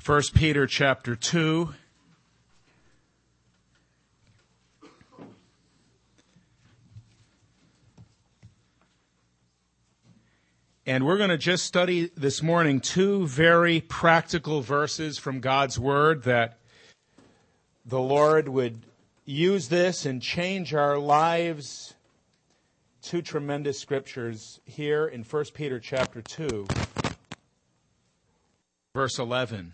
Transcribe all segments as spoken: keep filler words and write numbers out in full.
First Peter chapter two. And we're going to just study this morning two very practical verses from God's Word that the Lord would use this and change our lives. Two tremendous scriptures here in First Peter chapter two, verse eleven.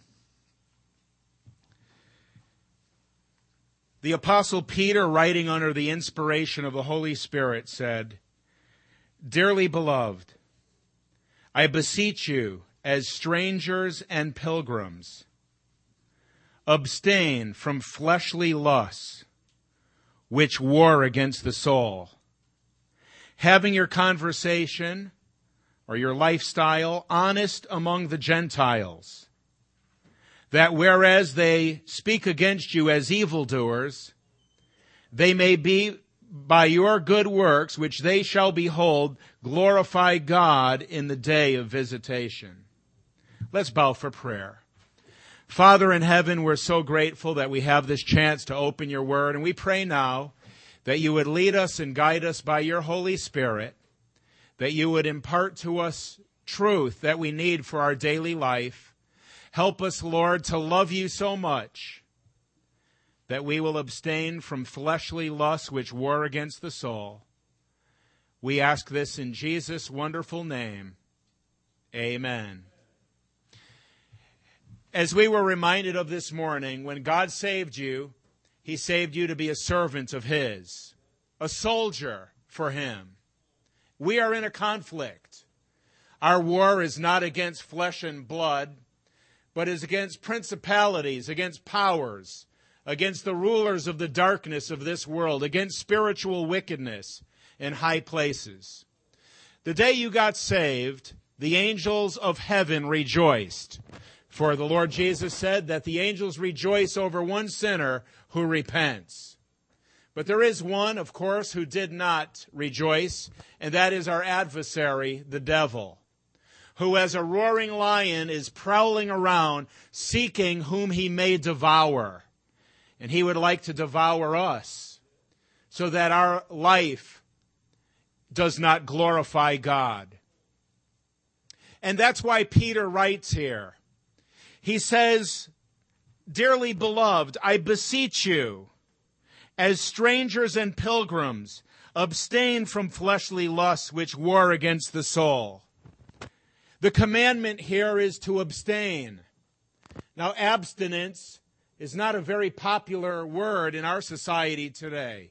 The Apostle Peter, writing under the inspiration of the Holy Spirit, said, "Dearly beloved, I beseech you, as strangers and pilgrims, abstain from fleshly lusts, which war against the soul, having your conversation or your lifestyle honest among the Gentiles, that whereas they speak against you as evildoers, they may be by your good works, which they shall behold, glorify God in the day of visitation." Let's bow for prayer. Father in heaven, we're so grateful that we have this chance to open your word, and we pray now that you would lead us and guide us by your Holy Spirit, that you would impart to us truth that we need for our daily life. Help us, Lord, to love you so much that we will abstain from fleshly lusts which war against the soul. We ask this in Jesus' wonderful name. Amen. As we were reminded of this morning, when God saved you, he saved you to be a servant of his, a soldier for him. We are in a conflict. Our war is not against flesh and blood, but is against principalities, against powers, against the rulers of the darkness of this world, against spiritual wickedness in high places. The day you got saved, the angels of heaven rejoiced. For the Lord Jesus said that the angels rejoice over one sinner who repents. But there is one, of course, who did not rejoice, and that is our adversary, the devil, who as a roaring lion is prowling around, seeking whom he may devour. And he would like to devour us so that our life does not glorify God. And that's why Peter writes here. He says, "Dearly beloved, I beseech you, as strangers and pilgrims, abstain from fleshly lusts which war against the soul." The commandment here is to abstain. Now, abstinence is not a very popular word in our society today.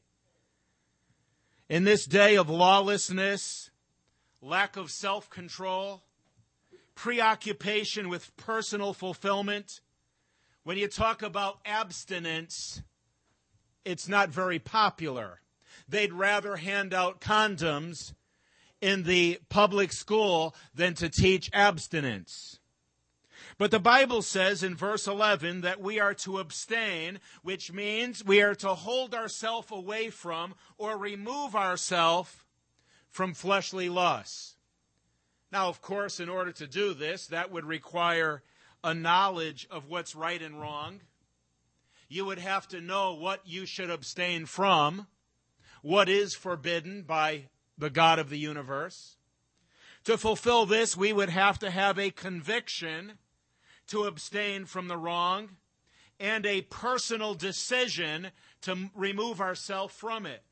In this day of lawlessness, lack of self-control, preoccupation with personal fulfillment, when you talk about abstinence, it's not very popular. They'd rather hand out condoms in the public school than to teach abstinence. But the Bible says in verse eleven that we are to abstain, which means we are to hold ourselves away from or remove ourselves from fleshly lusts. Now, of course, in order to do this, that would require a knowledge of what's right and wrong. You would have to know what you should abstain from, what is forbidden by the God of the universe. To fulfill this, we would have to have a conviction to abstain from the wrong, and a personal decision to remove ourselves from it.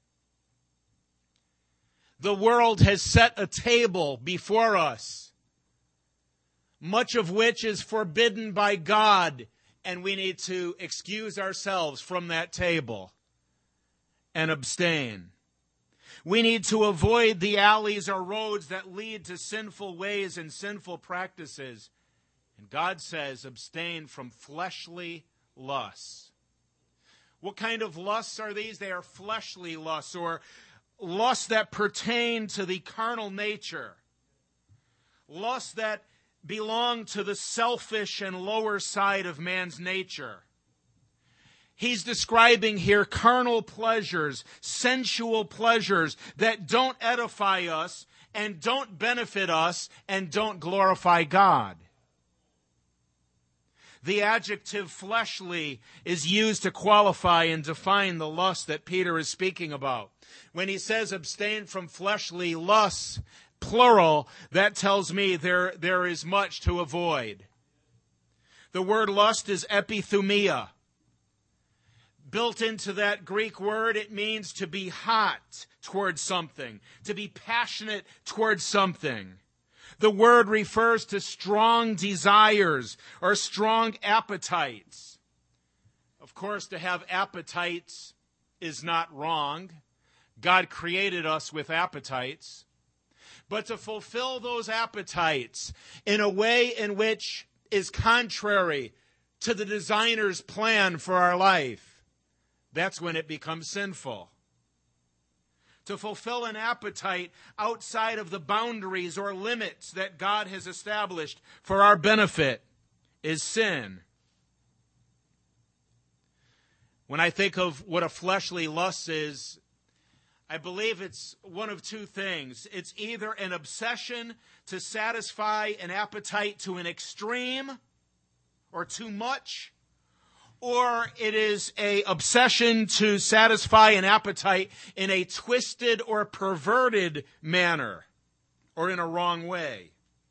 The world has set a table before us, much of which is forbidden by God, and we need to excuse ourselves from that table and abstain. We need to avoid the alleys or roads that lead to sinful ways and sinful practices. And God says, abstain from fleshly lusts. What kind of lusts are these? They are fleshly lusts, or lusts that pertain to the carnal nature. Lusts that belong to the selfish and lower side of man's nature. He's describing here carnal pleasures, sensual pleasures that don't edify us and don't benefit us and don't glorify God. The adjective fleshly is used to qualify and define the lust that Peter is speaking about. When he says abstain from fleshly lusts, plural, that tells me there, there is much to avoid. The word lust is epithumia. Built into that Greek word, it means to be hot towards something, to be passionate towards something. The word refers to strong desires or strong appetites. Of course, to have appetites is not wrong. God created us with appetites. But to fulfill those appetites in a way in which is contrary to the designer's plan for our life, that's when it becomes sinful. To fulfill an appetite outside of the boundaries or limits that God has established for our benefit is sin. When I think of what a fleshly lust is, I believe it's one of two things. It's either an obsession to satisfy an appetite to an extreme or too much, or it is an obsession to satisfy an appetite in a twisted or perverted manner or in a wrong way.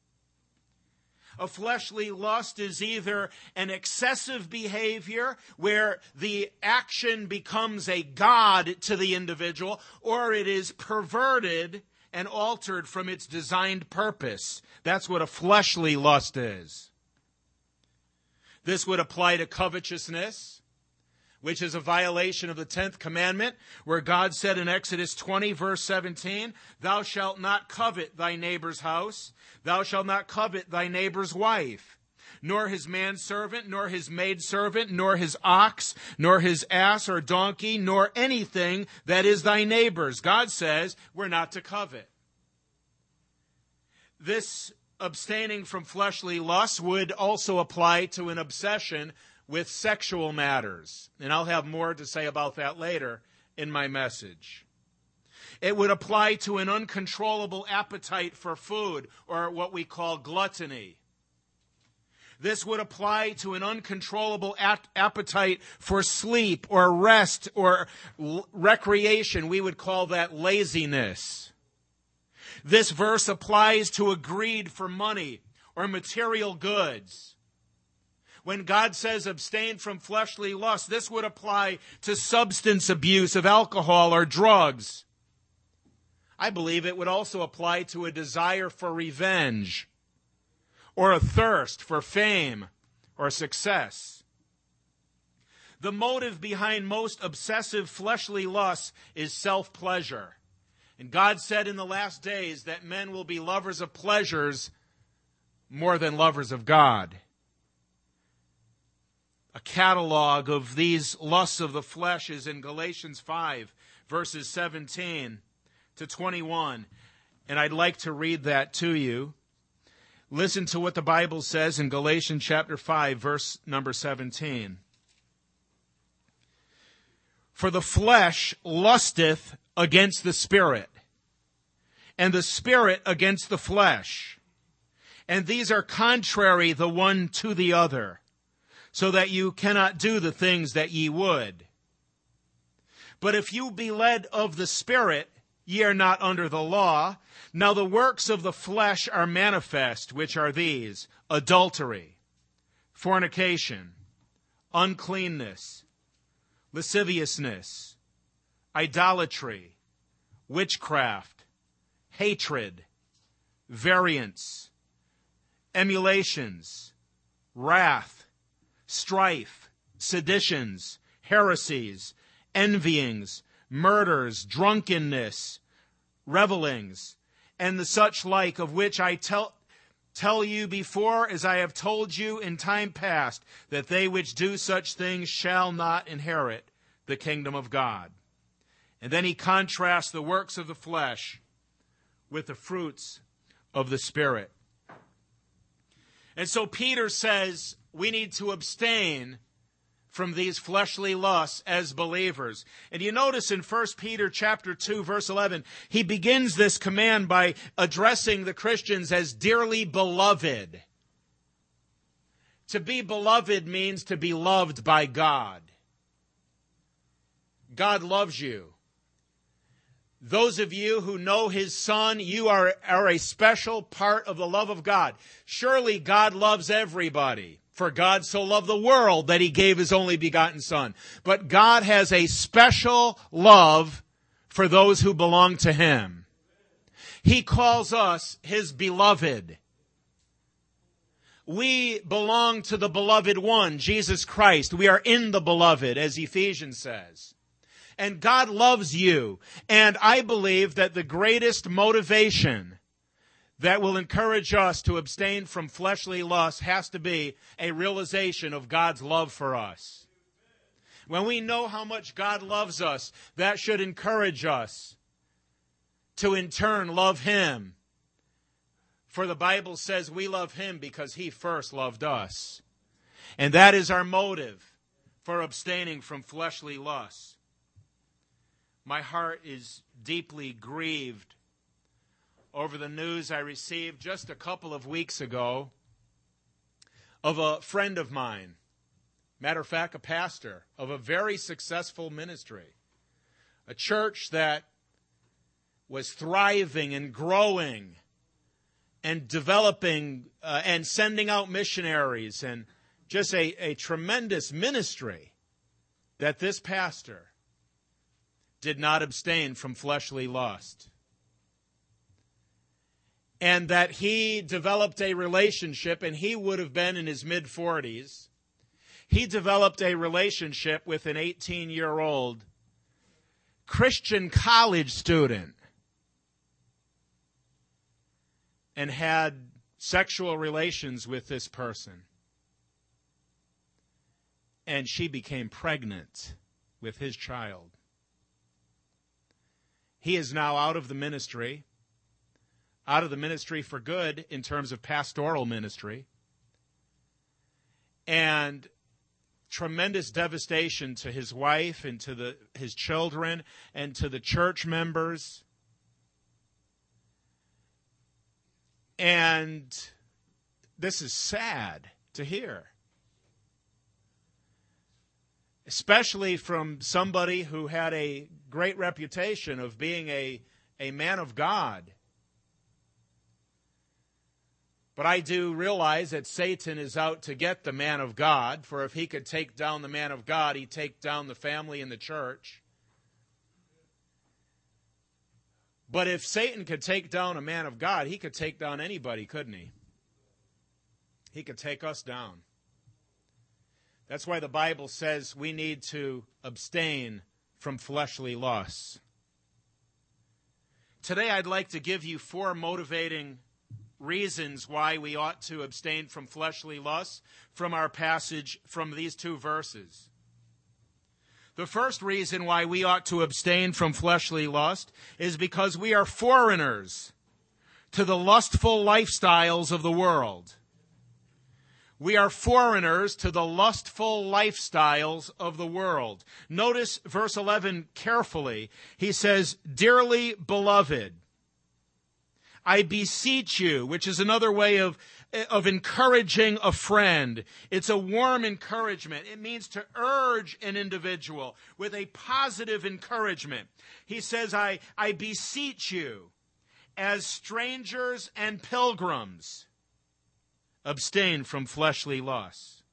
A fleshly lust is either an excessive behavior where the action becomes a god to the individual, or it is perverted and altered from its designed purpose. That's what a fleshly lust is. This would apply to covetousness, which is a violation of the tenth commandment, where God said in Exodus twenty, verse seventeen, "Thou shalt not covet thy neighbor's house. Thou shalt not covet thy neighbor's wife, nor his manservant, nor his maidservant, nor his ox, nor his ass or donkey, nor anything that is thy neighbor's." God says we're not to covet. This abstaining from fleshly lusts would also apply to an obsession with sexual matters. And I'll have more to say about that later in my message. It would apply to an uncontrollable appetite for food, or what we call gluttony. This would apply to an uncontrollable ap- appetite for sleep or rest or l- recreation. We would call that laziness. This verse applies to a greed for money or material goods. When God says abstain from fleshly lust, this would apply to substance abuse of alcohol or drugs. I believe it would also apply to a desire for revenge or a thirst for fame or success. The motive behind most obsessive fleshly lusts is self-pleasure. And God said in the last days that men will be lovers of pleasures more than lovers of God. A catalog of these lusts of the flesh is in Galatians five, verses seventeen to twenty-one. And I'd like to read that to you. Listen to what the Bible says in Galatians chapter five, verse number seventeen. "For the flesh lusteth against the Spirit, and the Spirit against the flesh. And these are contrary the one to the other, so that you cannot do the things that ye would. But if you be led of the Spirit, ye are not under the law. Now the works of the flesh are manifest, which are these: adultery, fornication, uncleanness, lasciviousness, idolatry, witchcraft, hatred, variance, emulations, wrath, strife, seditions, heresies, envyings, murders, drunkenness, revelings, and the such like, of which I tell tell you before, as I have told you in time past, that they which do such things shall not inherit the kingdom of God." And then he contrasts the works of the flesh with the fruits of the Spirit. And so Peter says we need to abstain from these fleshly lusts as believers. And you notice in First Peter chapter two, verse eleven, he begins this command by addressing the Christians as dearly beloved. To be beloved means to be loved by God. God loves you. Those of you who know His Son, you are, are a special part of the love of God. Surely God loves everybody. For God so loved the world that He gave His only begotten Son. But God has a special love for those who belong to Him. He calls us His beloved. We belong to the beloved one, Jesus Christ. We are in the beloved, as Ephesians says. And God loves you. And I believe that the greatest motivation that will encourage us to abstain from fleshly lust has to be a realization of God's love for us. When we know how much God loves us, that should encourage us to in turn love Him. For the Bible says we love Him because He first loved us. And that is our motive for abstaining from fleshly lusts. My heart is deeply grieved over the news I received just a couple of weeks ago of a friend of mine, matter of fact, a pastor of a very successful ministry, a church that was thriving and growing and developing uh, and sending out missionaries, and just a, a tremendous ministry, that this pastor did not abstain from fleshly lust. And that he developed a relationship, and he would have been in his mid-forties. He developed a relationship with an eighteen-year-old Christian college student and had sexual relations with this person. And she became pregnant with his child. He is now out of the ministry, out of the ministry for good in terms of pastoral ministry, and tremendous devastation to his wife and to the, his children and to the church members. And this is sad to hear, especially from somebody who had a great reputation of being a, a man of God. But I do realize that Satan is out to get the man of God, for if he could take down the man of God, he'd take down the family and the church. But if Satan could take down a man of God, he could take down anybody, couldn't he? He could take us down. That's why the Bible says we need to abstain from fleshly lusts. Today I'd like to give you four motivating reasons why we ought to abstain from fleshly lusts from our passage from these two verses. The first reason why we ought to abstain from fleshly lust is because we are foreigners to the lustful lifestyles of the world. We are foreigners to the lustful lifestyles of the world. Notice verse eleven carefully. He says, "Dearly beloved, I beseech you," which is another way of, of encouraging a friend. It's a warm encouragement. It means to urge an individual with a positive encouragement. He says, I, I beseech you, as strangers and pilgrims, abstain from fleshly lusts.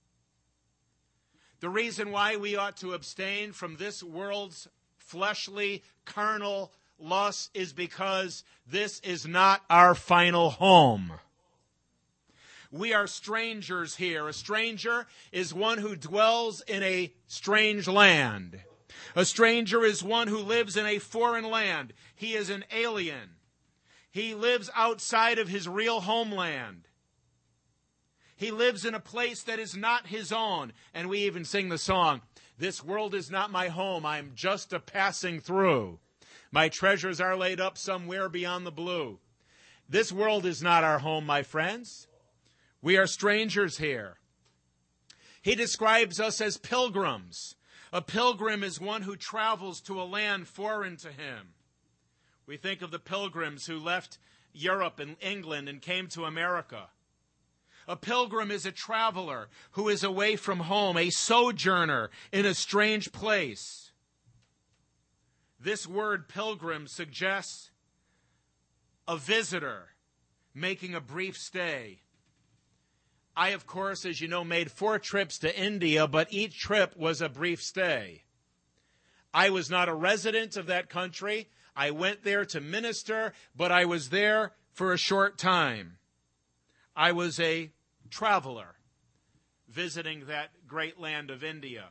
The reason why we ought to abstain from this world's fleshly, carnal lust is because this is not our final home. We are strangers here. A stranger is one who dwells in a strange land. A stranger is one who lives in a foreign land. He is an alien. He lives outside of his real homeland. He lives in a place that is not his own. And we even sing the song, "This world is not my home. I am just a passing through. My treasures are laid up somewhere beyond the blue." This world is not our home, my friends. We are strangers here. He describes us as pilgrims. A pilgrim is one who travels to a land foreign to him. We think of the pilgrims who left Europe and England and came to America. A pilgrim is a traveler who is away from home, a sojourner in a strange place. This word pilgrim suggests a visitor making a brief stay. I, of course, as you know, made four trips to India, but each trip was a brief stay. I was not a resident of that country. I went there to minister, but I was there for a short time. I was a traveler visiting that great land of India.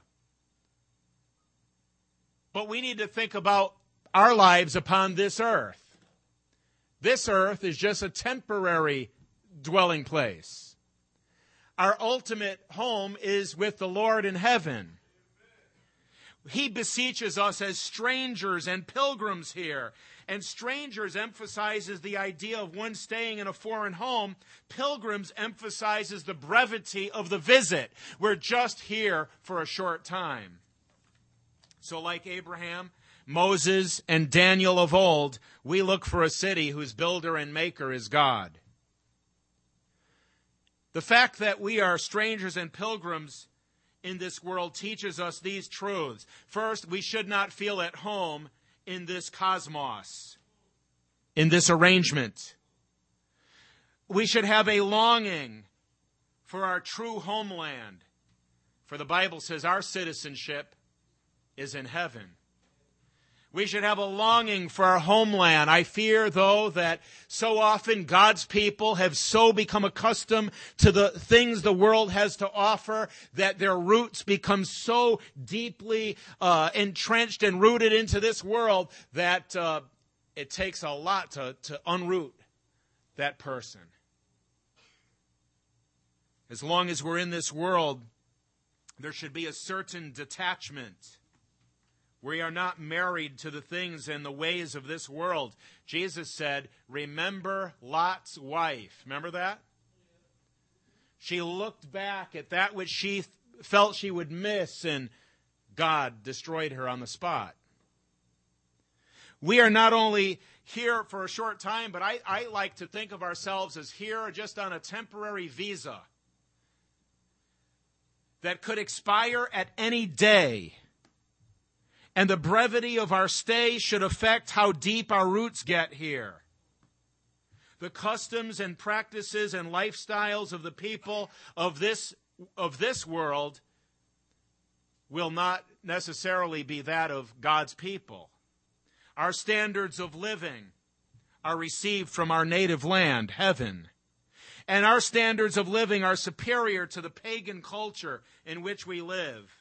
But we need to think about our lives upon this earth. This earth is just a temporary dwelling place. Our ultimate home is with the Lord in heaven. He beseeches us as strangers and pilgrims here. And strangers emphasizes the idea of one staying in a foreign home. Pilgrims emphasizes the brevity of the visit. We're just here for a short time. So like Abraham, Moses, and Daniel of old, we look for a city whose builder and maker is God. The fact that we are strangers and pilgrims in this world teaches us these truths. First, we should not feel at home in this cosmos, in this arrangement. We should have a longing for our true homeland. For the Bible says our citizenship is in heaven. We should have a longing for our homeland. I fear, though, that so often God's people have so become accustomed to the things the world has to offer that their roots become so deeply uh, entrenched and rooted into this world that uh, it takes a lot to, to unroot that person. As long as we're in this world, there should be a certain detachment. We are not married to the things and the ways of this world. Jesus said, remember Lot's wife. Remember that? She looked back at that which she th- felt she would miss, and God destroyed her on the spot. We are not only here for a short time, but I, I like to think of ourselves as here just on a temporary visa that could expire at any day. And the brevity of our stay should affect how deep our roots get here. The customs and practices and lifestyles of the people of this, of this world will not necessarily be that of God's people. Our standards of living are received from our native land, heaven. And our standards of living are superior to the pagan culture in which we live.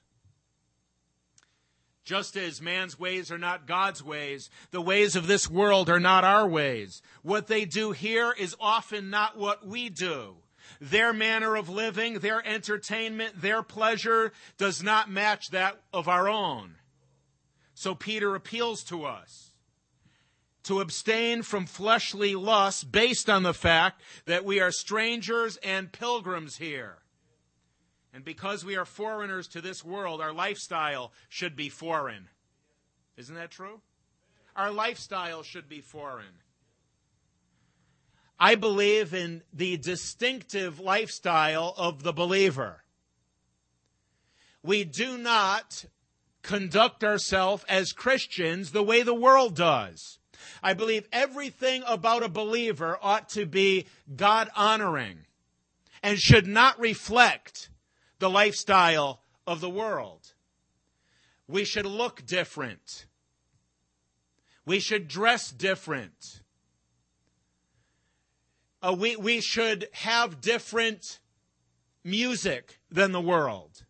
Just as man's ways are not God's ways, the ways of this world are not our ways. What they do here is often not what we do. Their manner of living, their entertainment, their pleasure does not match that of our own. So Peter appeals to us to abstain from fleshly lusts based on the fact that we are strangers and pilgrims here. And because we are foreigners to this world, our lifestyle should be foreign. Isn't that true? Our lifestyle should be foreign. I believe in the distinctive lifestyle of the believer. We do not conduct ourselves as Christians the way the world does. I believe everything about a believer ought to be God-honoring and should not reflect the lifestyle of the world. We should look different. We should dress different. Uh, we, we should have different music than the world.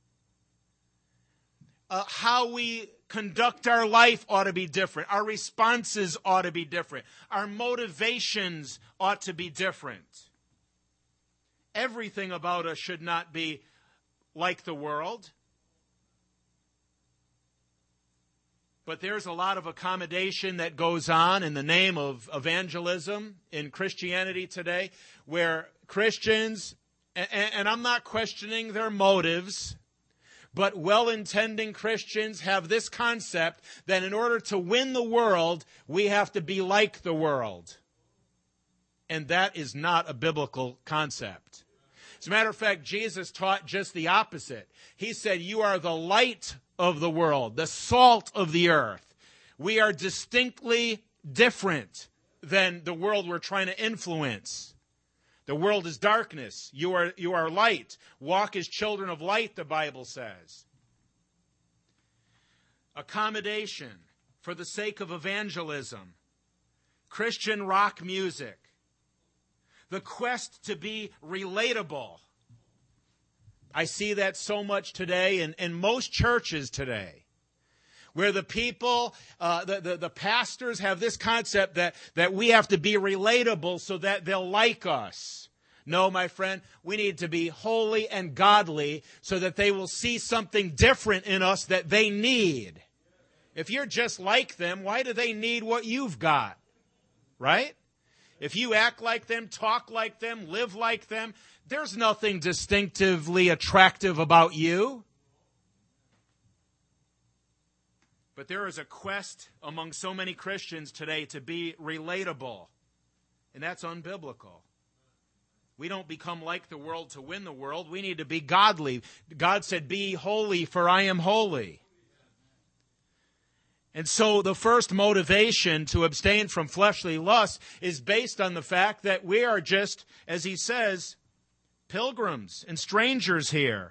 Uh, how we conduct our life ought to be different. Our responses ought to be different. Our motivations ought to be different. Everything about us should not be like the world. But there's a lot of accommodation that goes on in the name of evangelism in Christianity today, where Christians, and, and I'm not questioning their motives, but well-intending Christians have this concept that in order to win the world, we have to be like the world. And that is not a biblical concept. As a matter of fact, Jesus taught just the opposite. He said, you are the light of the world, the salt of the earth. We are distinctly different than the world we're trying to influence. The world is darkness. You are, you are light. Walk as children of light, the Bible says. Accommodation for the sake of evangelism. Christian rock music. The quest to be relatable. I see that so much today in, in most churches today, where the people, uh, the, the, the pastors have this concept that, that we have to be relatable so that they'll like us. No, my friend, we need to be holy and godly so that they will see something different in us that they need. If you're just like them, why do they need what you've got? Right? If you act like them, talk like them, live like them, there's nothing distinctively attractive about you. But there is a quest among so many Christians today to be relatable, and that's unbiblical. We don't become like the world to win the world. We need to be godly. God said, be holy, for I am holy. And so the first motivation to abstain from fleshly lusts is based on the fact that we are just, as he says, pilgrims and strangers here.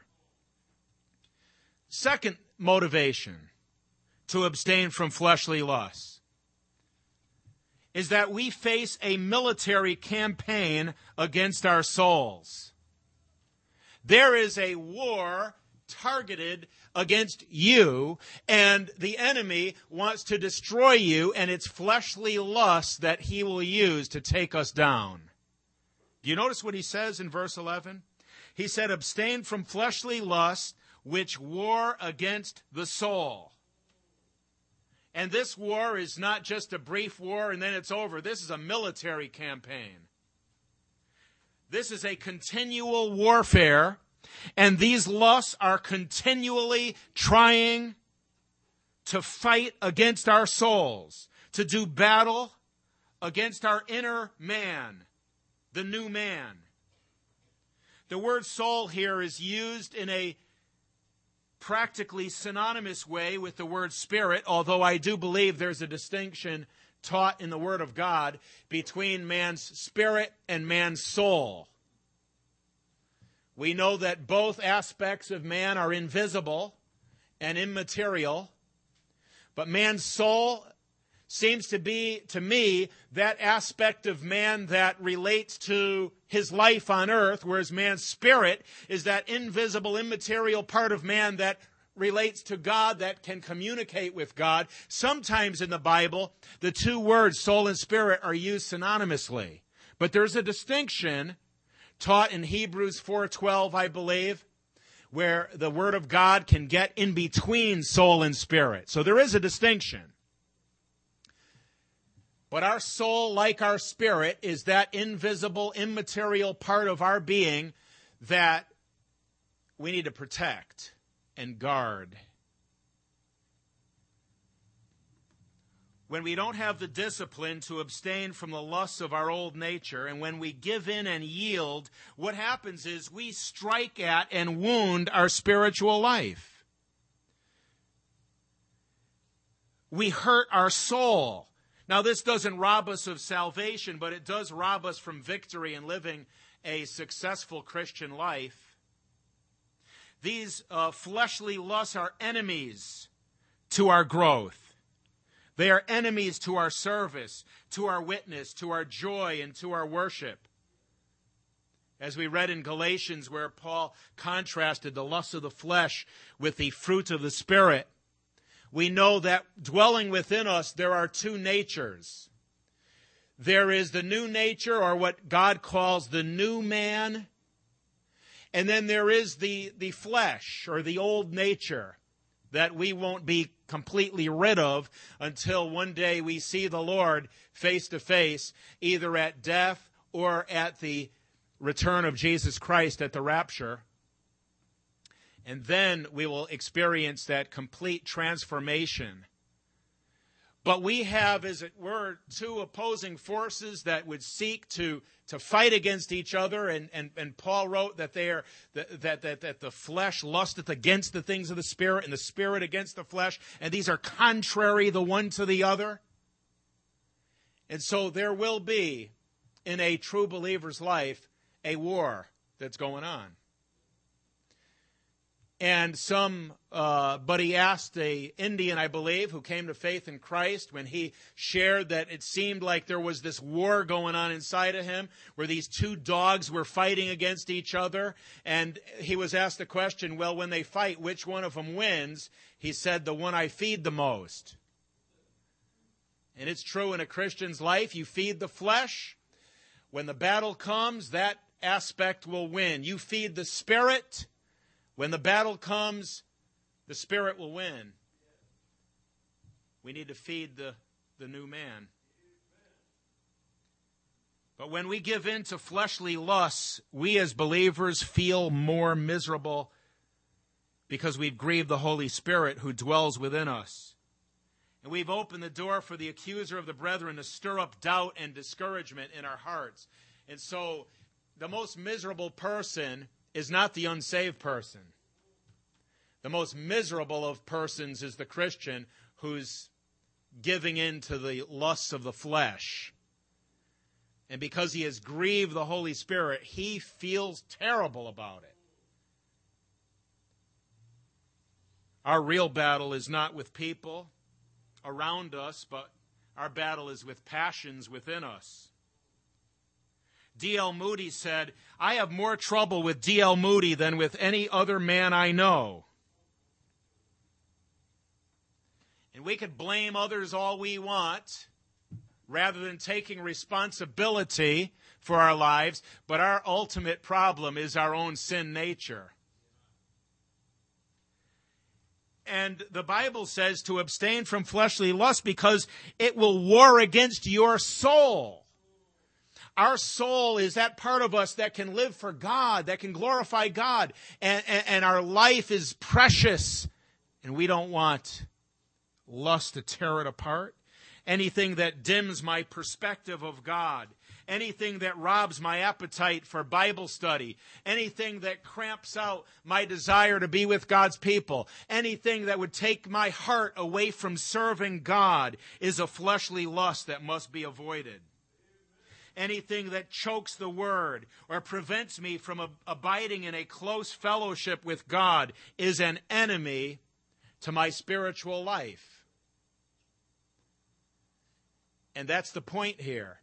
Second motivation to abstain from fleshly lusts is that we face a military campaign against our souls. There is a war targeted against you, and the enemy wants to destroy you, and it's fleshly lust that he will use to take us down. Do you notice what he says in verse eleven? He said, abstain from fleshly lust, which war against the soul. And this war is not just a brief war and then it's over. This is a military campaign. This is a continual warfare. And these lusts are continually trying to fight against our souls, to do battle against our inner man, the new man. The word soul here is used in a practically synonymous way with the word spirit, although I do believe there's a distinction taught in the Word of God between man's spirit and man's soul. We know that both aspects of man are invisible and immaterial, but man's soul seems to be, to me, that aspect of man that relates to his life on earth, whereas man's spirit is that invisible, immaterial part of man that relates to God, that can communicate with God. Sometimes in the Bible, the two words, soul and spirit, are used synonymously. But there's a distinction taught in Hebrews four twelve, I believe, where the Word of God can get in between soul and spirit. So there is a distinction. But our soul, like our spirit, is that invisible, immaterial part of our being that we need to protect and guard. When we don't have the discipline to abstain from the lusts of our old nature, and when we give in and yield, what happens is we strike at and wound our spiritual life. We hurt our soul. Now, this doesn't rob us of salvation, but it does rob us from victory in living a successful Christian life. These uh, fleshly lusts are enemies to our growth. They are enemies to our service, to our witness, to our joy, and to our worship. As we read in Galatians, where Paul contrasted the lust of the flesh with the fruit of the Spirit, we know that dwelling within us, there are two natures. There is the new nature, or what God calls the new man, and then there is the, the flesh, or the old nature, that we won't be completely rid of until one day we see the Lord face to face, either at death or at the return of Jesus Christ at the rapture. And then we will experience that complete transformation. But we have, as it were, two opposing forces that would seek to, to fight against each other. And, and, and Paul wrote that they are that, that, that, that the flesh lusteth against the things of the Spirit, and the Spirit against the flesh. And these are contrary the one to the other. And so there will be, in a true believer's life, a war that's going on. And some, uh, but he asked a Indian, I believe, who came to faith in Christ, when he shared that it seemed like there was this war going on inside of him, where these two dogs were fighting against each other. And he was asked the question, well, when they fight, which one of them wins? He said, the one I feed the most. And it's true in a Christian's life. You feed the flesh. When the battle comes, that aspect will win. You feed the Spirit. When the battle comes, the Spirit will win. We need to feed the, the new man. But when we give in to fleshly lusts, we as believers feel more miserable because we've grieved the Holy Spirit who dwells within us. And we've opened the door for the accuser of the brethren to stir up doubt and discouragement in our hearts. And so the most miserable person is not the unsaved person. The most miserable of persons is the Christian who's giving in to the lusts of the flesh. And because he has grieved the Holy Spirit, he feels terrible about it. Our real battle is not with people around us, but our battle is with passions within us. D L Moody said, I have more trouble with D L Moody than with any other man I know. And we could blame others all we want, rather than taking responsibility for our lives, but our ultimate problem is our own sin nature. And the Bible says to abstain from fleshly lust because it will war against your soul. Our soul is that part of us that can live for God, that can glorify God, and, and, and our life is precious, and we don't want lust to tear it apart. Anything that dims my perspective of God, anything that robs my appetite for Bible study, anything that cramps out my desire to be with God's people, anything that would take my heart away from serving God is a fleshly lust that must be avoided. Anything that chokes the word or prevents me from ab- abiding in a close fellowship with God is an enemy to my spiritual life. And that's the point here.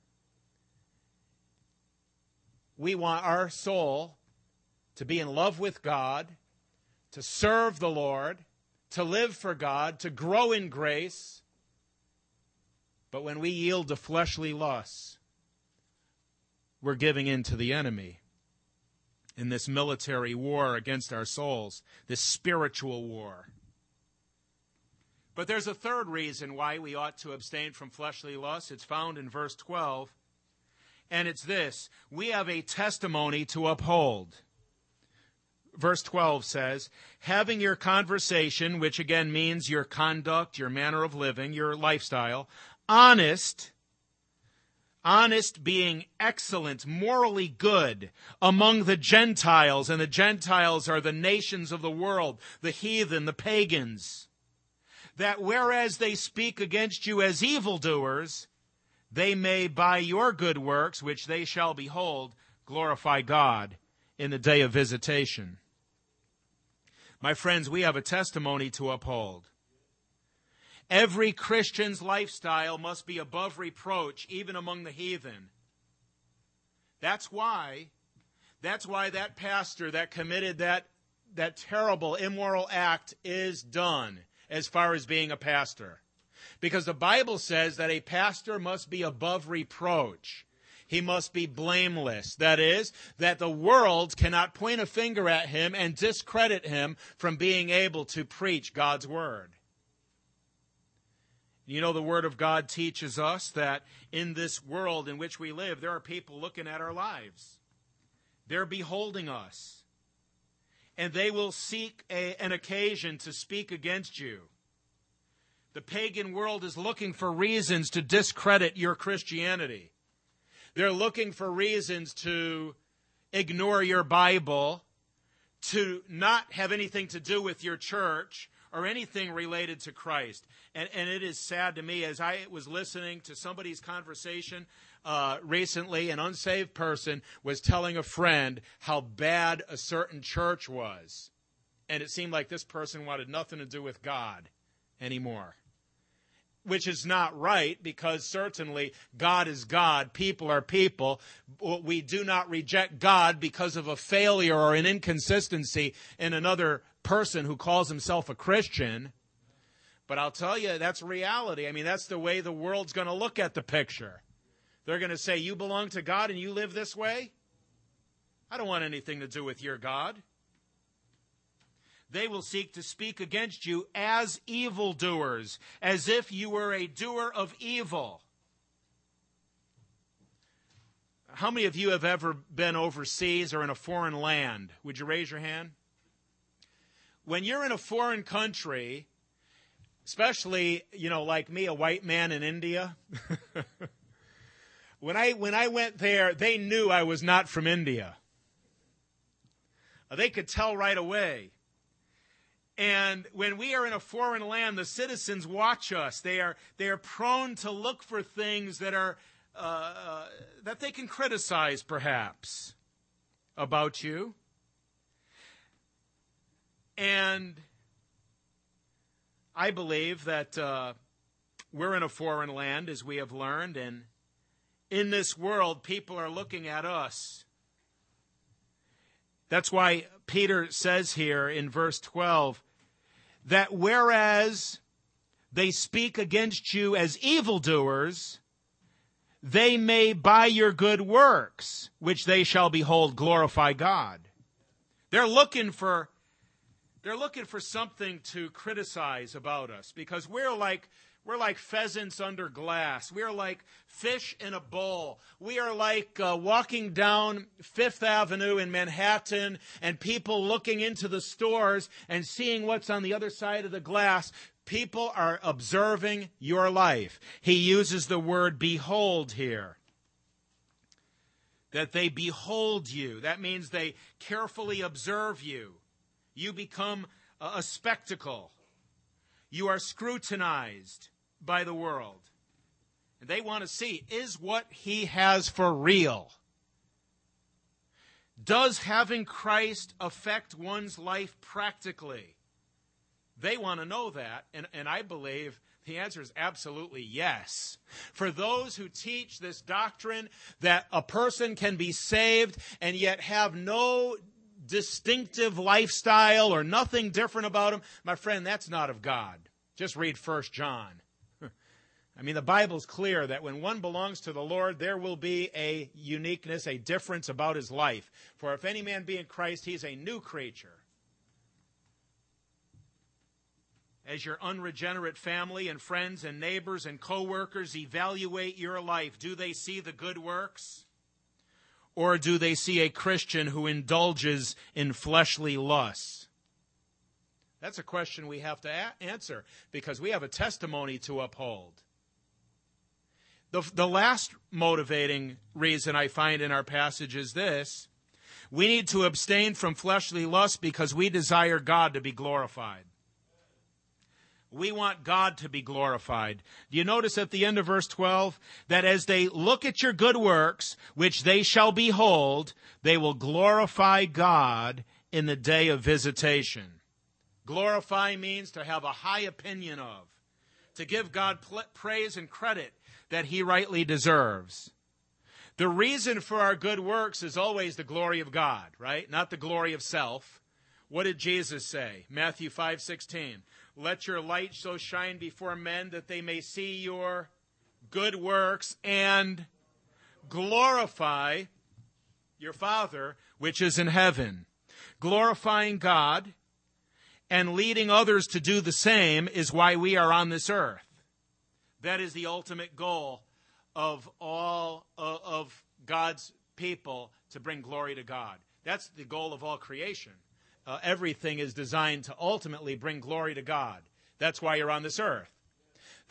We want our soul to be in love with God, to serve the Lord, to live for God, to grow in grace. But when we yield to fleshly lusts, we're giving in to the enemy in this military war against our souls, this spiritual war. But there's a third reason why we ought to abstain from fleshly lusts. It's found in verse twelve. And it's this: we have a testimony to uphold. Verse twelve says, having your conversation, which again means your conduct, your manner of living, your lifestyle, honest, honest being excellent, morally good among the Gentiles, and the Gentiles are the nations of the world, the heathen, the pagans, that whereas they speak against you as evildoers, they may by your good works, which they shall behold, glorify God in the day of visitation. My friends, we have a testimony to uphold. Every Christian's lifestyle must be above reproach, even among the heathen. That's why, that's why that pastor that committed that, that terrible immoral act is done as far as being a pastor. Because the Bible says that a pastor must be above reproach. He must be blameless. That is, that the world cannot point a finger at him and discredit him from being able to preach God's word. You know, the Word of God teaches us that in this world in which we live, there are people looking at our lives. They're beholding us. And they will seek a, an occasion to speak against you. The pagan world is looking for reasons to discredit your Christianity. They're looking for reasons to ignore your Bible, to not have anything to do with your church or anything related to Christ. And, and it is sad to me, as I was listening to somebody's conversation uh, recently, an unsaved person was telling a friend how bad a certain church was. And it seemed like this person wanted nothing to do with God anymore. Which is not right, because certainly God is God, people are people. We do not reject God because of a failure or an inconsistency in another person who calls himself a Christian. But I'll tell you, that's reality. I mean, that's the way the world's going to look at the picture. They're going to say, you belong to God and you live this way? I don't want anything to do with your God. They will seek to speak against you as evildoers, as if you were a doer of evil. How many of you have ever been overseas or in a foreign land? Would you raise your hand? When you're in a foreign country, especially, you know, like me, a white man in India, when I when I went there, they knew I was not from India. They could tell right away. And when we are in a foreign land, the citizens watch us. They are they are prone to look for things that are uh, uh, that they can criticize, perhaps, about you. And I believe that uh, we're in a foreign land, as we have learned, and in this world, people are looking at us. That's why Peter says here in verse twelve that whereas they speak against you as evildoers, they may by your good works, which they shall behold, glorify God. They're looking for they're looking for something to criticize about us, because we're like We're like pheasants under glass. We are like fish in a bowl. We are like uh, walking down Fifth Avenue in Manhattan and people looking into the stores and seeing what's on the other side of the glass. People are observing your life. He uses the word behold here. That they behold you. That means they carefully observe you. You become a, a spectacle. You are scrutinized by the world. And they want to see, is what he has for real? Does having Christ affect one's life practically? They want to know that, and, and I believe the answer is absolutely yes. For those who teach this doctrine that a person can be saved and yet have no distinctive lifestyle or nothing different about him, my friend, that's not of God. Just read First John. I mean, the Bible's clear that when one belongs to the Lord, there will be a uniqueness, a difference about his life. For if any man be in Christ, he's a new creature. As your unregenerate family and friends and neighbors and co-workers evaluate your life, do they see the good works? Or do they see a Christian who indulges in fleshly lusts? That's a question we have to a- answer because we have a testimony to uphold. The, the last motivating reason I find in our passage is this. We need to abstain from fleshly lust because we desire God to be glorified. We want God to be glorified. Do you notice at the end of verse twelve that as they look at your good works, which they shall behold, they will glorify God in the day of visitation. Glorify means to have a high opinion of, to give God pl- praise and credit that he rightly deserves. The reason for our good works is always the glory of God, right? Not the glory of self. What did Jesus say? Matthew five sixteen. Let your light so shine before men that they may see your good works and glorify your Father which is in heaven. Glorifying God and leading others to do the same is why we are on this earth. That is the ultimate goal of all uh, of God's people, to bring glory to God. That's the goal of all creation. Uh, everything is designed to ultimately bring glory to God. That's why you're on this earth.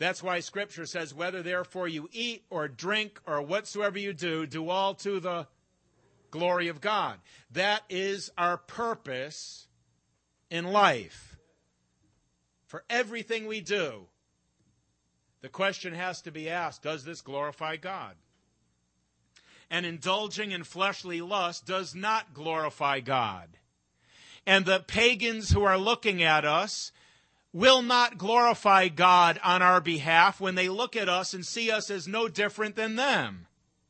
That's why Scripture says, whether therefore you eat or drink or whatsoever you do, do all to the glory of God. That is our purpose in life. For everything we do, the question has to be asked, does this glorify God? And indulging in fleshly lust does not glorify God. And the pagans who are looking at us will not glorify God on our behalf when they look at us and see us as no different than them.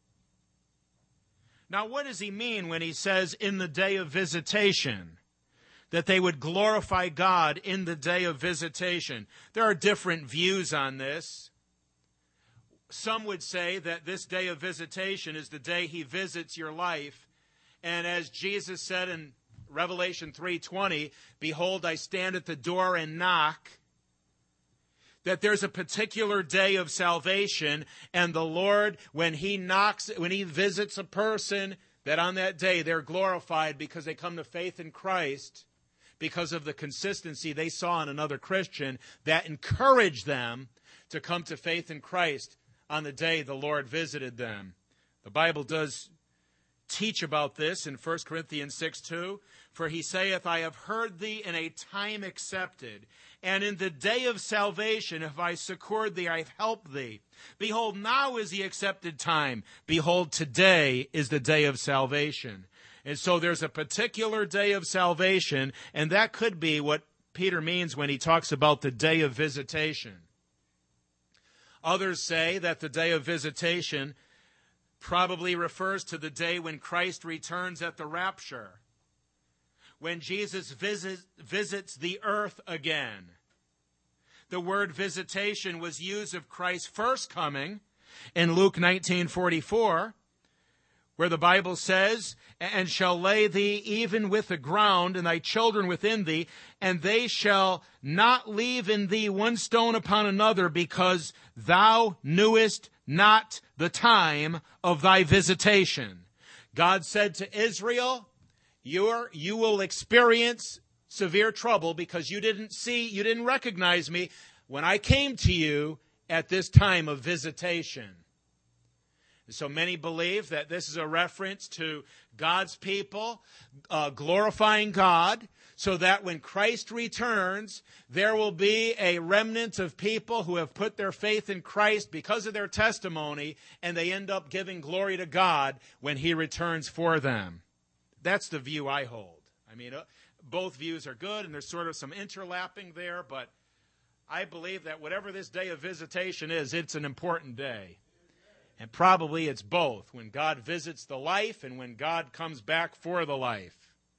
Now, what does he mean when he says in the day of visitation? That they would glorify God in the day of visitation. There are different views on this. Some would say that this day of visitation is the day he visits your life. And as Jesus said in Revelation three twenty, behold, I stand at the door and knock, that there's a particular day of salvation, and the Lord, when he knocks, when he visits a person, that on that day they're glorified because they come to faith in Christ, because of the consistency they saw in another Christian that encouraged them to come to faith in Christ on the day the Lord visited them. The Bible does teach about this in First Corinthians six two. For he saith, I have heard thee in a time accepted, and in the day of salvation have I succored thee, I have helped thee. Behold, now is the accepted time. Behold, today is the day of salvation. And so there's a particular day of salvation, and that could be what Peter means when he talks about the day of visitation. Others say that the day of visitation probably refers to the day when Christ returns at the rapture, when Jesus visits, visits the earth again. The word visitation was used of Christ's first coming in Luke nineteen forty-four, where the Bible says, and shall lay thee even with the ground, and thy children within thee, and they shall not leave in thee one stone upon another, because thou knewest not the time of thy visitation. God said to Israel, You're, you will experience severe trouble because you didn't see, you didn't recognize me when I came to you at this time of visitation. And so many believe that this is a reference to God's people uh, glorifying God, so that when Christ returns, there will be a remnant of people who have put their faith in Christ because of their testimony, and they end up giving glory to God when he returns for them. That's the view I hold. I mean, uh, both views are good, and there's sort of some interlapping there, but I believe that whatever this day of visitation is, it's an important day. And probably it's both, when God visits the life and when God comes back for the life.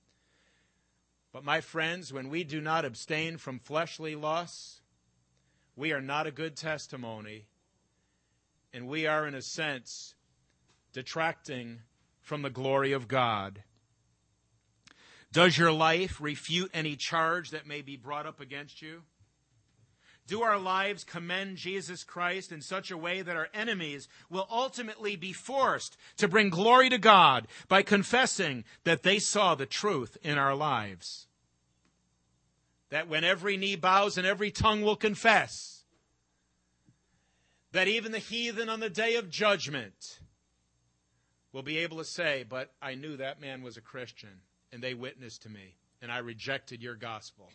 But my friends, when we do not abstain from fleshly lusts, we are not a good testimony, and we are, in a sense, detracting from the glory of God. Does your life refute any charge that may be brought up against you? Do our lives commend Jesus Christ in such a way that our enemies will ultimately be forced to bring glory to God by confessing that they saw the truth in our lives? That when every knee bows and every tongue will confess, that even the heathen on the day of judgment will be able to say, but I knew that man was a Christian, and they witnessed to me, and I rejected your gospel.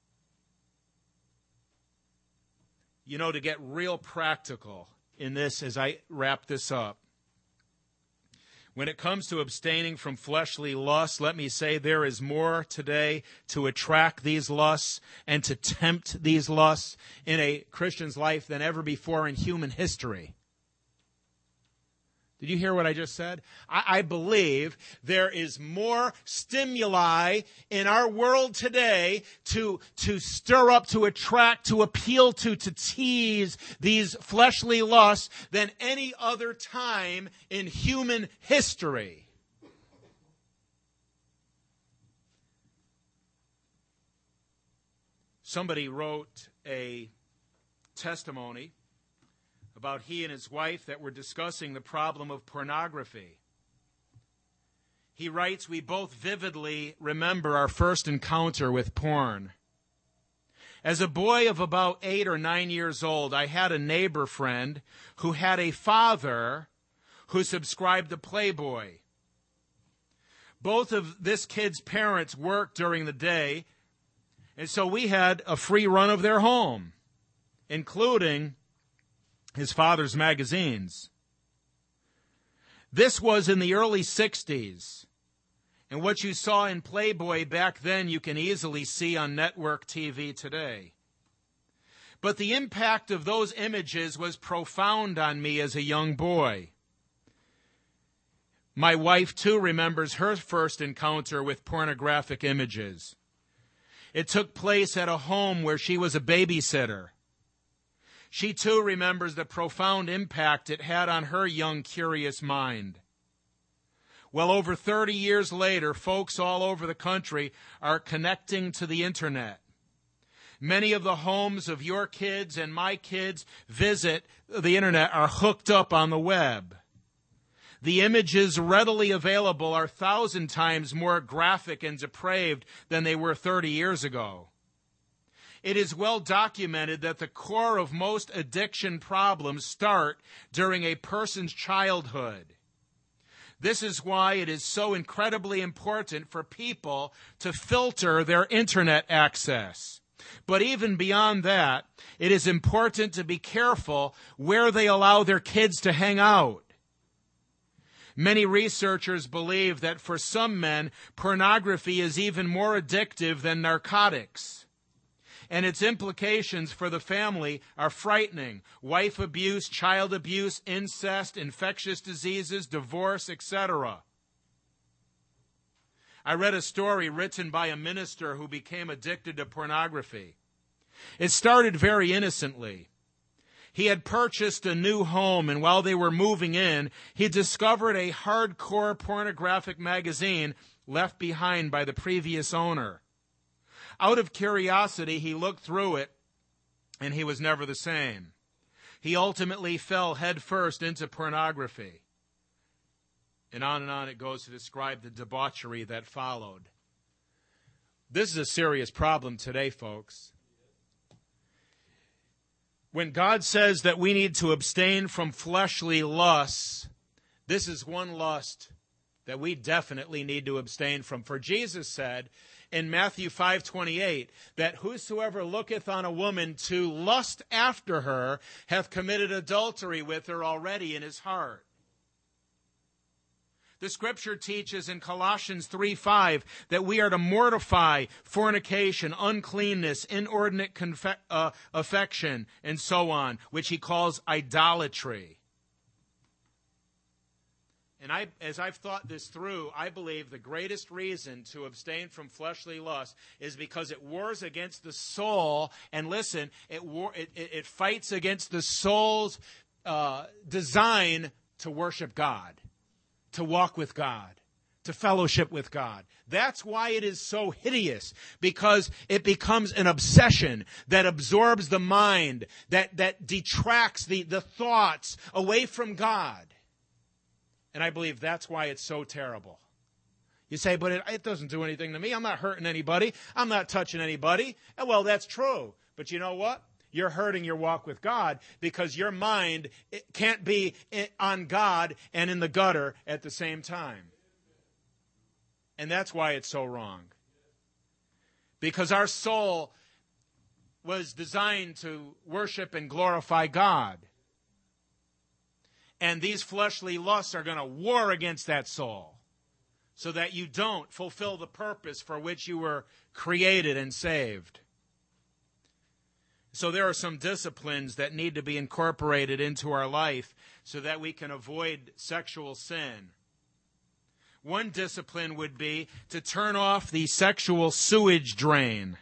You know, to get real practical in this as I wrap this up, when it comes to abstaining from fleshly lusts, let me say there is more today to attract these lusts and to tempt these lusts in a Christian's life than ever before in human history. Did you hear what I just said? I, I believe there is more stimuli in our world today to, to stir up, to attract, to appeal to, to tease these fleshly lusts than any other time in human history. Somebody wrote a testimony about he and his wife that were discussing the problem of pornography. He writes, we both vividly remember our first encounter with porn. As a boy of about eight or nine years old, I had a neighbor friend who had a father who subscribed to Playboy. Both of this kid's parents worked during the day, and so we had a free run of their home, including his father's magazines. This was in the early sixties, and what you saw in Playboy back then you can easily see on network T V today. But the impact of those images was profound on me as a young boy. My wife, too, remembers her first encounter with pornographic images. It took place at a home where she was a babysitter. She, too, remembers the profound impact it had on her young, curious mind. Well, over thirty years later, folks all over the country are connecting to the internet. Many of the homes of your kids and my kids visit the internet are hooked up on the web. The images readily available are a thousand times more graphic and depraved than they were thirty years ago. It is well documented that the core of most addiction problems start during a person's childhood. This is why it is so incredibly important for people to filter their internet access. But even beyond that, it is important to be careful where they allow their kids to hang out. Many researchers believe that for some men, pornography is even more addictive than narcotics. And its implications for the family are frightening. Wife abuse, child abuse, incest, infectious diseases, divorce, et cetera. I read a story written by a minister who became addicted to pornography. It started very innocently. He had purchased a new home, and while they were moving in, he discovered a hardcore pornographic magazine left behind by the previous owner. Out of curiosity, he looked through it, and he was never the same. He ultimately fell headfirst into pornography. And on and on it goes to describe the debauchery that followed. This is a serious problem today, folks. When God says that we need to abstain from fleshly lusts, this is one lust that we definitely need to abstain from. For Jesus said in Matthew five twenty-eight that whosoever looketh on a woman to lust after her hath committed adultery with her already in his heart. The scripture teaches in Colossians three five that we are to mortify fornication, uncleanness, inordinate confe- uh, affection, and so on, which he calls idolatry. And I, as I've thought this through, I believe the greatest reason to abstain from fleshly lust is because it wars against the soul. And listen, it, war, it, it, it fights against the soul's uh, design to worship God, to walk with God, to fellowship with God. That's why it is so hideous, because it becomes an obsession that absorbs the mind, that, that detracts the, the thoughts away from God. And I believe that's why it's so terrible. You say, but it, it doesn't do anything to me. I'm not hurting anybody. I'm not touching anybody. And well, that's true. But you know what? You're hurting your walk with God because your mind it can't be on God and in the gutter at the same time. And that's why it's so wrong. Because our soul was designed to worship and glorify God. And these fleshly lusts are going to war against that soul so that you don't fulfill the purpose for which you were created and saved. So there are some disciplines that need to be incorporated into our life so that we can avoid sexual sin. One discipline would be to turn off the sexual sewage drain,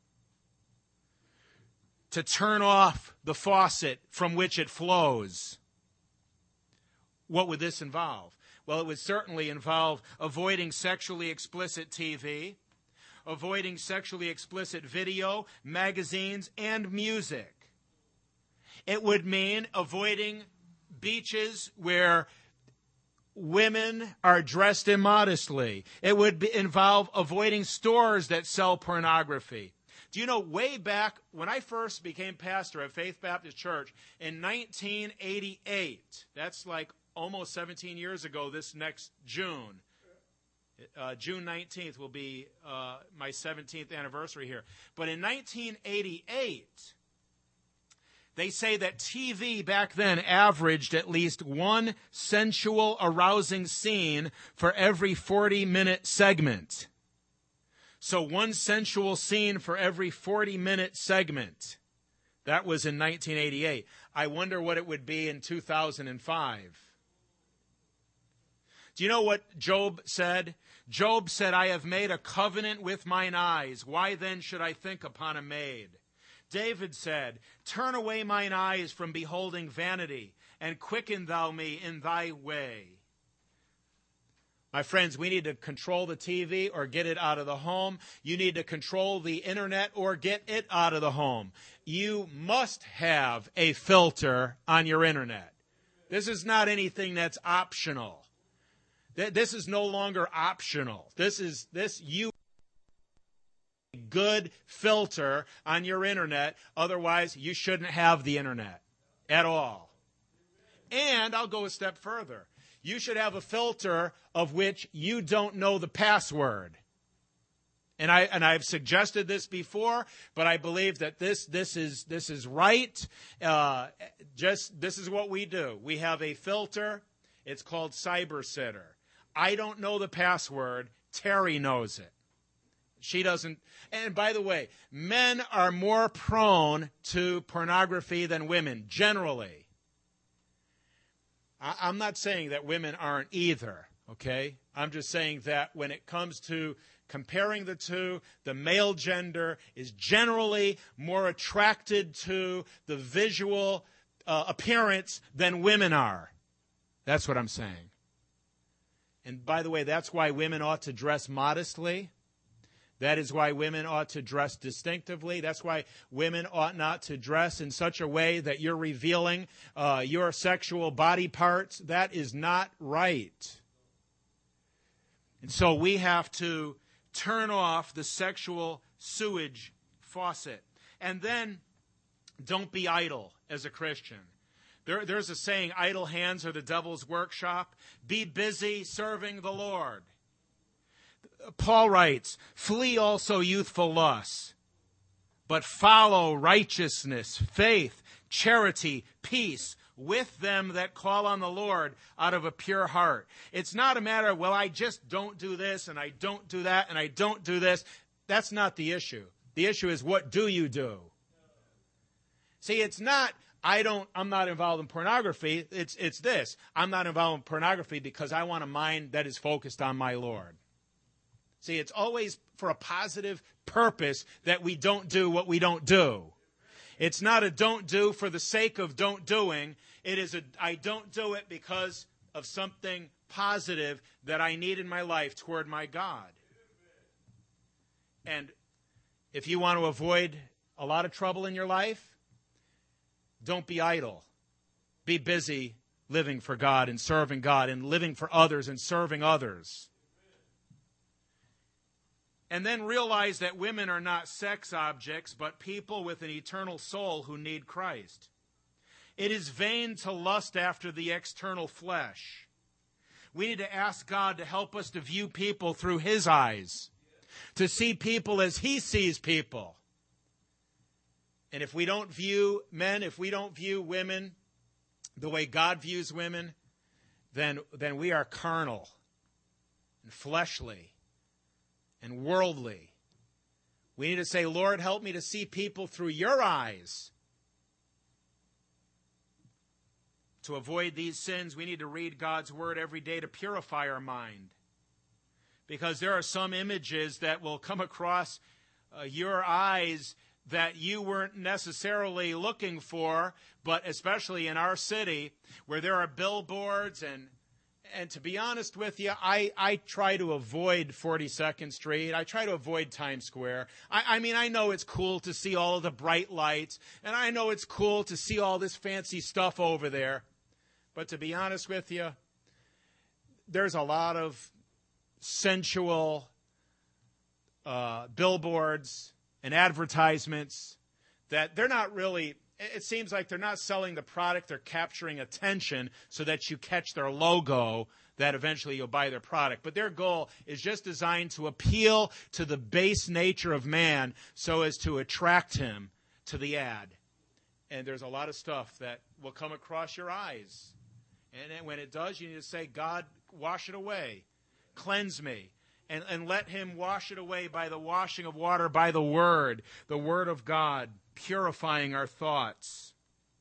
to turn off the faucet from which it flows. What would this involve? Well, it would certainly involve avoiding sexually explicit T V, avoiding sexually explicit video, magazines, and music. It would mean avoiding beaches where women are dressed immodestly. It would be, involve avoiding stores that sell pornography. Do you know, way back when I first became pastor at Faith Baptist Church in nineteen eighty-eight, that's like almost seventeen years ago this next June. Uh, June nineteenth will be uh, my seventeenth anniversary here. But in nineteen eighty-eight, they say that T V back then averaged at least one sensual, arousing scene for every forty-minute segment. So one sensual scene for every forty-minute segment. That was in nineteen eighty-eight. I wonder what it would be in two thousand five. Do you know what Job said? Job said, I have made a covenant with mine eyes. Why then should I think upon a maid? David said, turn away mine eyes from beholding vanity, and quicken thou me in thy way. My friends, we need to control the T V or get it out of the home. You need to control the internet or get it out of the home. You must have a filter on your internet. This is not anything that's optional. This is no longer optional. This is this you good filter on your internet. Otherwise, you shouldn't have the internet at all. And I'll go a step further. You should have a filter of which you don't know the password. And I and I've suggested this before, but I believe that this this is this is right. Uh, just this is what we do. We have a filter. It's called CyberSitter. I don't know the password. Terry knows it. She doesn't. And by the way, men are more prone to pornography than women, generally. I, I'm not saying that women aren't either, okay? I'm just saying that when it comes to comparing the two, the male gender is generally more attracted to the visual uh, appearance than women are. That's what I'm saying. And by the way, that's why women ought to dress modestly. That is why women ought to dress distinctively. That's why women ought not to dress in such a way that you're revealing uh, your sexual body parts. That is not right. And so we have to turn off the sexual sewage faucet. And then don't be idle as a Christian. There, there's a saying, idle hands are the devil's workshop. Be busy serving the Lord. Paul writes, flee also youthful lusts, but follow righteousness, faith, charity, peace, with them that call on the Lord out of a pure heart. It's not a matter of, well, I just don't do this, and I don't do that, and I don't do this. That's not the issue. The issue is, what do you do? See, it's not, I don't, I'm not involved in pornography. It's, it's this. I'm not involved in pornography because I want a mind that is focused on my Lord. See, it's always for a positive purpose that we don't do what we don't do. It's not a don't do for the sake of don't doing. It is a I don't do it because of something positive that I need in my life toward my God. And if you want to avoid a lot of trouble in your life, don't be idle. Be busy living for God and serving God and living for others and serving others. And then realize that women are not sex objects, but people with an eternal soul who need Christ. It is vain to lust after the external flesh. We need to ask God to help us to view people through His eyes, to see people as He sees people. And if we don't view men, if we don't view women the way God views women, then, then we are carnal and fleshly and worldly. We need to say, Lord, help me to see people through your eyes. To avoid these sins, we need to read God's word every day to purify our mind. Because there are some images that will come across uh, your eyes that you weren't necessarily looking for, but especially in our city where there are billboards and And to be honest with you, I, I try to avoid forty-second Street. I try to avoid Times Square. I, I mean, I know it's cool to see all of the bright lights, and I know it's cool to see all this fancy stuff over there. But to be honest with you, there's a lot of sensual uh, billboards and advertisements that they're not really, it seems like they're not selling the product, they're capturing attention so that you catch their logo, that eventually you'll buy their product. But their goal is just designed to appeal to the base nature of man so as to attract him to the ad. And there's a lot of stuff that will come across your eyes. And then when it does, you need to say, God, wash it away. Cleanse me. And, and let him wash it away by the washing of water, by the word, the word of God, purifying our thoughts.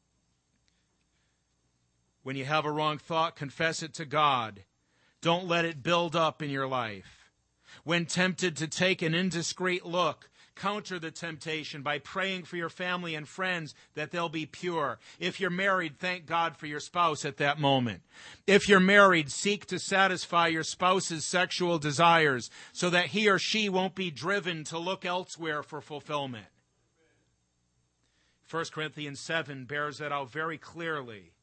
When you have a wrong thought, confess it to God. Don't let it build up in your life. When tempted to take an indiscreet look, counter the temptation by praying for your family and friends that they'll be pure. If you're married, thank God for your spouse at that moment. If you're married, seek to satisfy your spouse's sexual desires so that he or she won't be driven to look elsewhere for fulfillment. First Corinthians seven bears that out very clearly.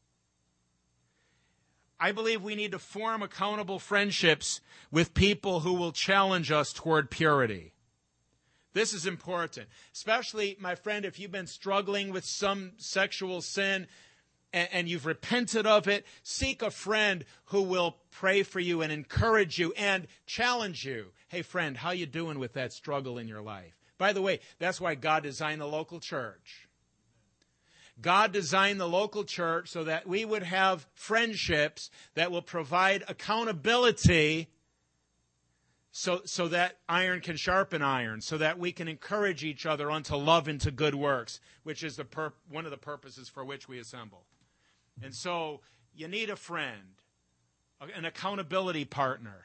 I believe we need to form accountable friendships with people who will challenge us toward purity. This is important, especially, my friend, if you've been struggling with some sexual sin and, and you've repented of it, seek a friend who will pray for you and encourage you and challenge you. Hey, friend, how you doing with that struggle in your life? By the way, that's why God designed the local church. God designed the local church so that we would have friendships that will provide accountability so, so that iron can sharpen iron, so that we can encourage each other unto love and to good works, which is the pur- one of the purposes for which we assemble. And so you need a friend, an accountability partner.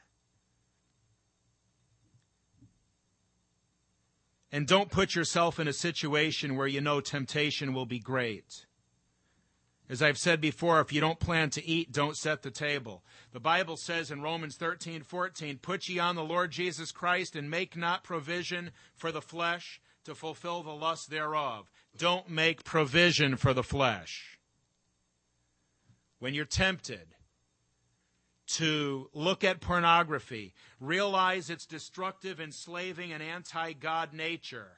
And don't put yourself in a situation where you know temptation will be great. As I've said before, if you don't plan to eat, don't set the table. The Bible says in Romans thirteen fourteen, put ye on the Lord Jesus Christ and make not provision for the flesh to fulfill the lust thereof. Don't make provision for the flesh. When you're tempted to look at pornography, realize its destructive, enslaving, and anti-God nature.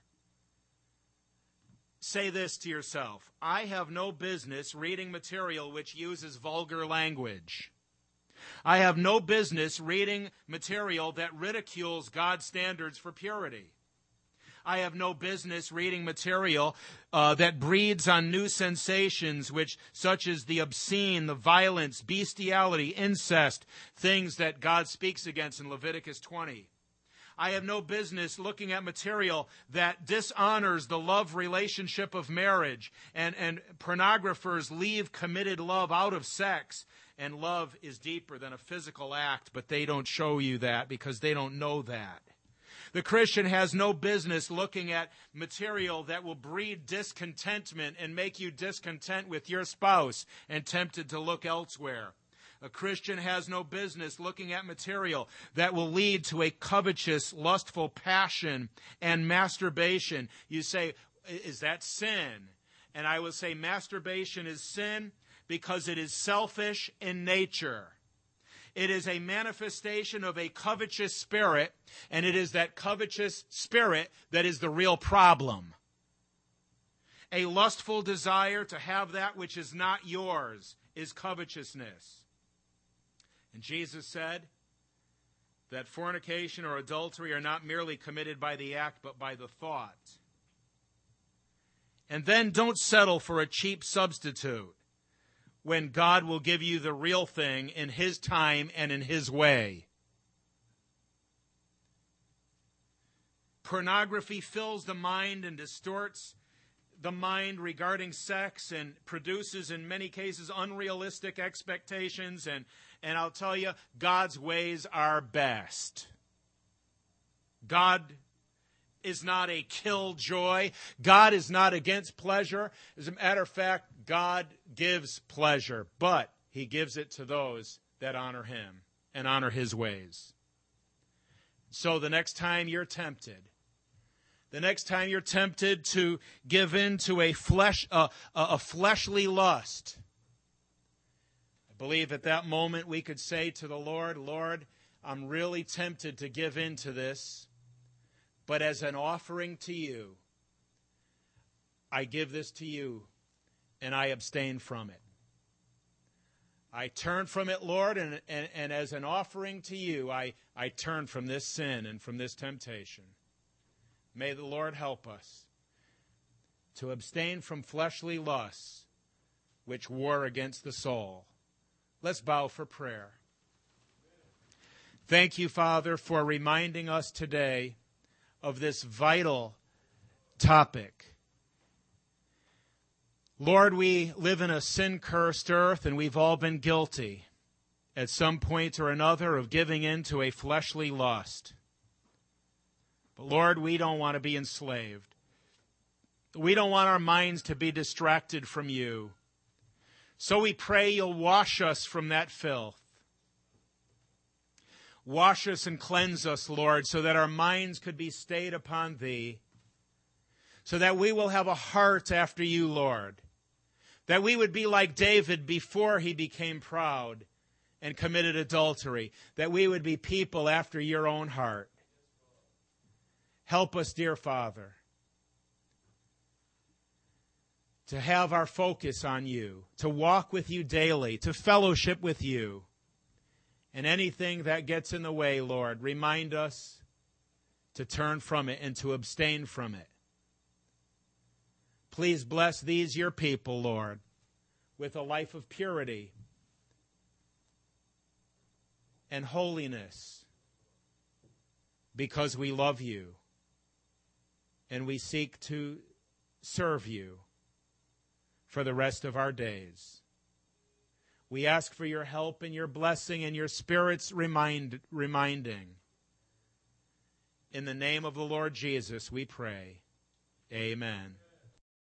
Say this to yourself: I have no business reading material which uses vulgar language. I have no business reading material that ridicules God's standards for purity. I have no business reading material uh, that breeds on new sensations, which, such as the obscene, the violence, bestiality, incest, things that God speaks against in Leviticus twenty. I have no business looking at material that dishonors the love relationship of marriage, and, and pornographers leave committed love out of sex. And love is deeper than a physical act, but they don't show you that because they don't know that. The Christian has no business looking at material that will breed discontentment and make you discontent with your spouse and tempted to look elsewhere. A Christian has no business looking at material that will lead to a covetous, lustful passion and masturbation. You say, is that sin? And I will say masturbation is sin because it is selfish in nature. It is a manifestation of a covetous spirit, and it is that covetous spirit that is the real problem. A lustful desire to have that which is not yours is covetousness. And Jesus said that fornication or adultery are not merely committed by the act, but by the thought. And then don't settle for a cheap substitute when God will give you the real thing in His time and in His way. Pornography fills the mind and distorts the mind regarding sex and produces, in many cases, unrealistic expectations. And, and I'll tell you, God's ways are best. God is not a killjoy. God is not against pleasure. As a matter of fact, God gives pleasure, but He gives it to those that honor Him and honor His ways. So the next time you're tempted, the next time you're tempted to give in to a flesh, uh, a fleshly lust, I believe at that moment we could say to the Lord, Lord, I'm really tempted to give in to this, but as an offering to you, I give this to you, and I abstain from it. I turn from it, Lord, and, and, and as an offering to you, I, I turn from this sin and from this temptation. May the Lord help us to abstain from fleshly lusts which war against the soul. Let's bow for prayer. Thank you, Father, for reminding us today of this vital topic. Lord, we live in a sin-cursed earth, and we've all been guilty at some point or another of giving in to a fleshly lust. But Lord, we don't want to be enslaved. We don't want our minds to be distracted from you. So we pray you'll wash us from that filth. Wash us and cleanse us, Lord, so that our minds could be stayed upon thee, so that we will have a heart after you, Lord, that we would be like David before he became proud and committed adultery, that we would be people after your own heart. Help us, dear Father, to have our focus on you, to walk with you daily, to fellowship with you. And anything that gets in the way, Lord, remind us to turn from it and to abstain from it. Please bless these your people, Lord, with a life of purity and holiness, because we love you and we seek to serve you for the rest of our days. We ask for your help and your blessing and your Spirit's remind, reminding. In the name of the Lord Jesus, we pray. Amen.